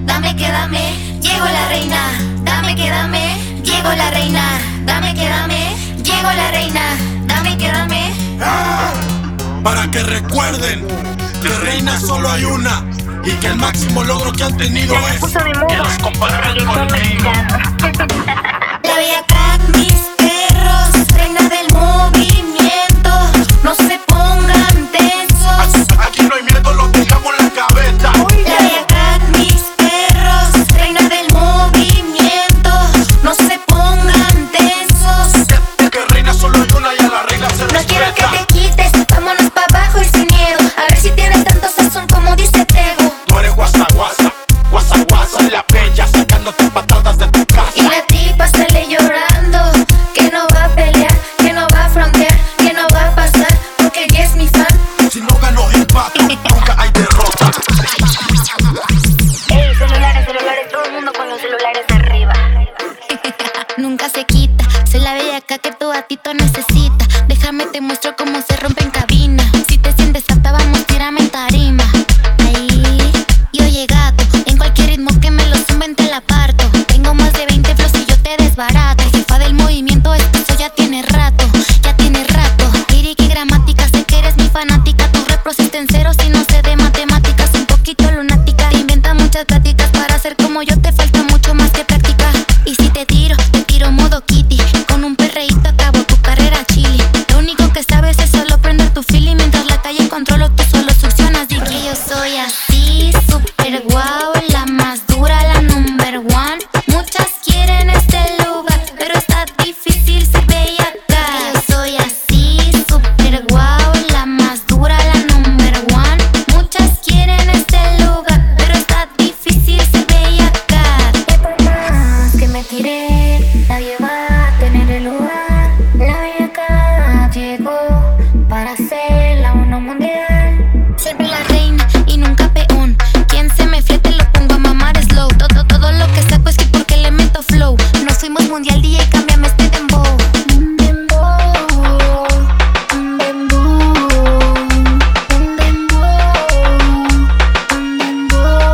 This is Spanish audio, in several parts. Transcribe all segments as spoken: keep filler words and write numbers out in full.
dame que dame, llegó la reina. Dame que dame, llegó la reina. Dame que dame, llegó la reina. Dame que dame. Ah, para que recuerden que reina solo hay una y que el máximo logro que han tenido Ya me es puso de moda que los comparen reggaetón conmigo. mexicano. La bella Cat, mis perros, reina del movimiento. No se pongan tensos. Aquí no hay miedo, lo tengamos en la cabeza. La bella Cat, mis perros, reina del movimiento. No se pongan tensos. Que, que reina solo hay una y a la reina se No quiero que respeta. te quites, vámonos pa' abajo y sin miedo. A ver si tienes tanto sazón como dice Tego. Tú eres guasa guasa, guasa guasa, la bella sacándote patadas de tu Y casa. la tipa sale llorando, que no va a pelear, que no va a frontear, que no va a pasar, porque ella es mi fan. Si no gano empate, nunca hay derrota. Ey, celulares, celulares, todo el mundo con los celulares arriba. Nunca se quita, soy la bellaca que tu gatito necesita. Déjame te muestro cómo se rompe en cabina. Si te sientes apta, vamos, tírame en tarima. Ahí, y oye gato, en cualquier ritmo que me lo suben te la parto. Tengo más de veinte flows y yo te desbarato. Jefa del movimiento, esto eso ya tiene rato, ya tiene rato. Lírica y gramática, sé que eres mi fanática. Tus repros en ceros y no sé de matemáticas. Un poquito lunática, te inventas muchas pláticas. Para ser como yo te falta mucho más que práctica. Y si te tiro, te tiro modo Kitty. Con un perreíto acabo tu carrera chili. Lo único que sabes es solo prender tu feeling. Mientras la calle controlo, tú solo succionas. Di que yo soy así, super guau, la más dura, la number one. Muchas quieren este lugar, pero está difícil ser bellaca. Yo soy así, super guau, la más dura, la number one. Muchas quieren este lugar, pero está difícil ser bellaca. Por más que me tiré, nadie va a tener el lugar. La bellaca llegó para ser la uno mundial. Siempre la reina y nunca peón. Quien se me flete lo pongo a mamar slow. Todo, todo lo que saco es que porque le meto flow. Nos fuimos mundial, D J, cámbiame este dembow. Un dembow, un dembow, un dembow, un dembow.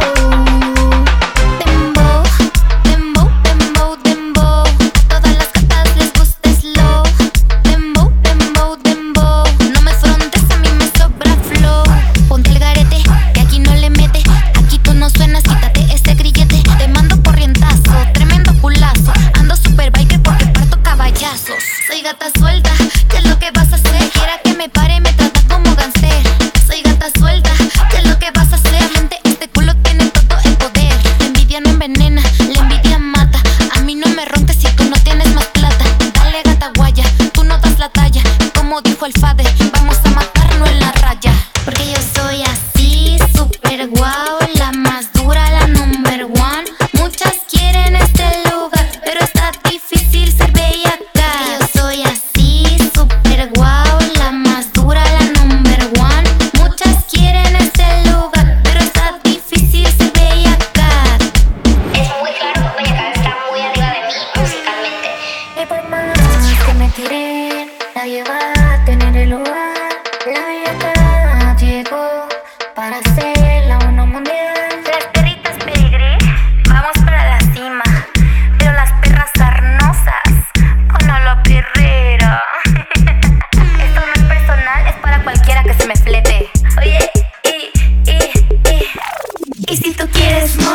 Dembow, dembow, dembow, dembow. Todas las gatas les gusta slow. Dembow, dembow, dembow. No me frontes, a mí me sobra flow. Ponte el garete, que aquí no le mete. Aquí tú no suenas, quítate ese grillete. Te mando corrientazo, tremendo culazo. Ando super biker porque parto caballazos. Soy gata suelta, ¿qué es lo que vas a hacer? Quiera que me pare, me trata como gangster. Soy gata suelta, ¿qué es lo que vas a hacer? Gente, este culo tiene todo el poder. La envidia no envenena, la envidia mata. A mí no me rompes si tú no tienes más plata. Dale gata guaya, tú no das la talla. Como dijo el Fade, vamos a matarlo en la raya. Porque yo soy así, super guau, la más dura, la number one. Muchas quieren este lugar, pero está difícil ser bellaca. Yo soy así, super guau, la más dura, la number one. Muchas quieren este lugar, pero está difícil ser bellaca. Es muy claro que bellaca está muy arriba de mí musicalmente. Y por más que me tiré, nadie va a tener el lugar. La bellaca llegó para ser la uno mundial. Las perritas peregré, vamos para la cima. Pero las perras sarnosas, con la perrera. Esto no es personal, es para cualquiera que se me flete. Oye, y, y, y. Y si tú quieres